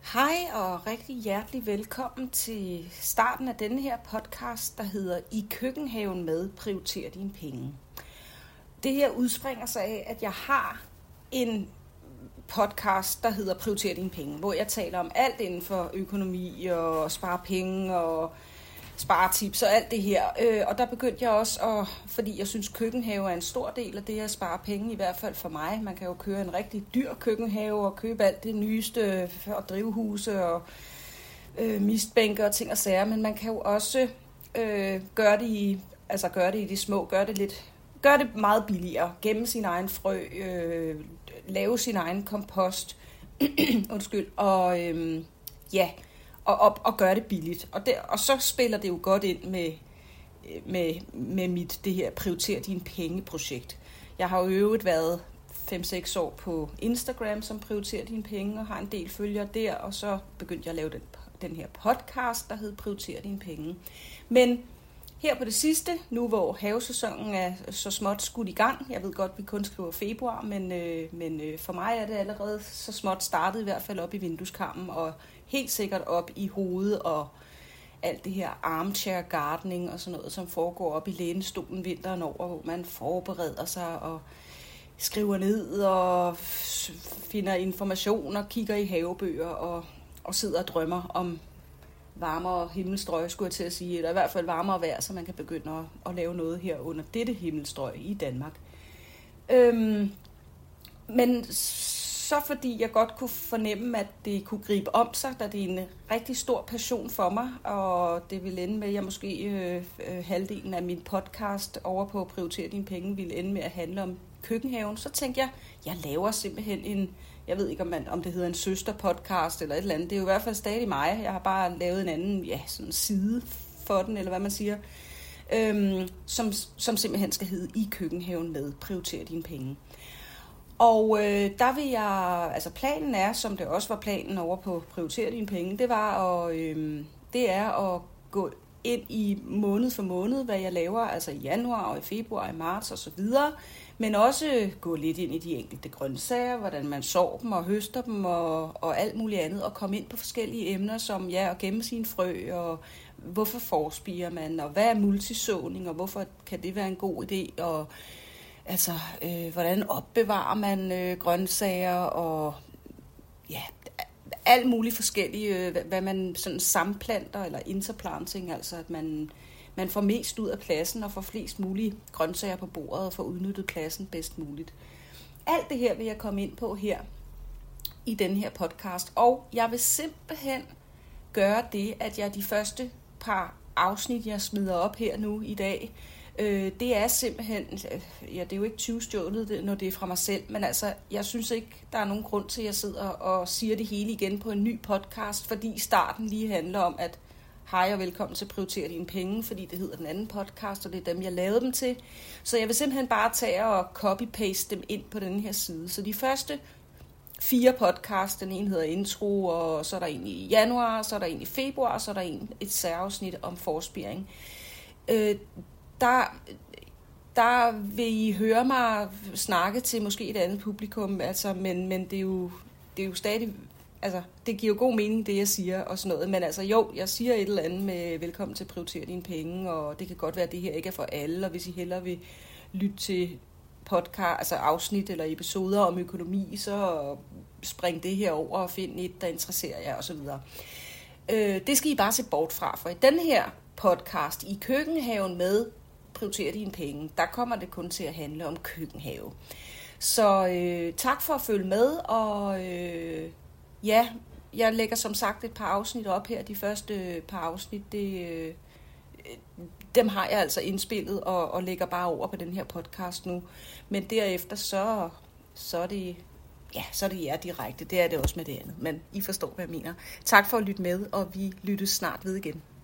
Hej og rigtig hjertelig velkommen til starten af denne her podcast, der hedder I køkkenhaven med prioriter dine penge. Det her udspringer sig af, at jeg har en podcast, der hedder Prioriter dine penge, hvor jeg taler om alt inden for økonomi og spare penge og sparetips og alt det her. Og der begyndte jeg også, fordi jeg synes køkkenhave er en stor del af det at spare penge, i hvert fald for mig. Man kan jo køre en rigtig dyr køkkenhave og købe alt det nyeste og drivhuse og mistbænke og ting og sager, men man kan jo også gøre det i de små, gøre det meget billigere, gemme sin egen frø, lave sin egen kompost, og gøre det billigt. Og så spiller det jo godt ind med mit det her prioriter dine penge projekt. Jeg har jo øvrigt været 5-6 år på Instagram som prioriter dine penge og har en del følgere der, og så begyndte jeg at lave den her podcast, der hed Prioriter dine penge. Men her på det sidste, nu hvor havesæsonen er så småt skudt i gang, jeg ved godt, vi kun skriver februar, men for mig er det allerede så småt startet, i hvert fald op i vindueskarmen, og helt sikkert op i hovedet, og alt det her armchair gardening og sådan noget, som foregår op i lænestolen vinteren over, hvor man forbereder sig og skriver ned og finder information og kigger i havebøger og sidder og drømmer om varmere himmelstrøg, skulle jeg til at sige, eller i hvert fald varmere vejr, så man kan begynde at lave noget her under dette himmelstrøg i Danmark. Men så fordi jeg godt kunne fornemme, at det kunne gribe om sig, da det er en rigtig stor passion for mig, og det ville ende med, at jeg måske halvdelen af min podcast over på Prioriter dine penge ville ende med at handle om køkkenhaven, så tænkte jeg laver simpelthen jeg ved ikke, om det hedder en søsterpodcast eller et eller andet. Det er jo i hvert fald stadig mig. Jeg har bare lavet en anden sådan side for den, eller hvad man siger, som simpelthen skal hedde I køkkenhaven med prioriter dine penge. Og der vil jeg, altså planen er, som det også var planen over på Prioriter dine penge, det er at gå ind i måned for måned, hvad jeg laver, altså i januar og i februar, i marts og så videre, men også gå lidt ind i de enkelte grøntsager, hvordan man sår dem og høster dem og alt muligt andet, og komme ind på forskellige emner, som at gemme sine frø, og hvorfor forspirer man, og hvad er multisåning, og hvorfor kan det være en god idé, og altså, hvordan opbevarer man grøntsager, og alt muligt forskellige, hvad man sådan samplanter eller interplanting, altså at man får mest ud af pladsen og får flest mulige grøntsager på bordet og får udnyttet pladsen bedst muligt. Alt det her vil jeg komme ind på her i den her podcast, og jeg vil simpelthen gøre det, at jeg de første par afsnit, jeg smider op her nu i dag, det er simpelthen, det er jo ikke 20-stjålet, når det er fra mig selv, men altså, jeg synes ikke, der er nogen grund til, at jeg sidder og siger det hele igen på en ny podcast, fordi starten lige handler om, at hej og velkommen til Prioriter dine penge, fordi det hedder den anden podcast, og det er dem, jeg lavede dem til. Så jeg vil simpelthen bare tage og copy-paste dem ind på den her side. Så de første 4 podcasts, den ene hedder intro, og så er der en i januar, så er der en i februar, og så er der et særafsnit om forspiring. Der vil I høre mig snakke til måske et andet publikum, altså, men det er jo stadig, altså, det giver jo god mening, det jeg siger og sådan noget, men altså jo, jeg siger et eller andet med velkommen til Prioriter dine penge, og det kan godt være, at det her ikke er for alle, og hvis I hellere vil lytte til podcast, altså afsnit eller episoder om økonomi, så spring det her over og find et, der interesserer jer osv. Det skal I bare se bort fra, for i den her podcast I køkkenhaven med prioriter dine penge, der kommer det kun til at handle om køkkenhave. Så tak for at følge med, og jeg lægger som sagt et par afsnit op her. De første par afsnit, dem har jeg altså indspillet og lægger bare over på den her podcast nu. Men derefter så er det jer direkte. Det er det også med det andet, men I forstår, hvad jeg mener. Tak for at lytte med, og vi lyttes snart ved igen.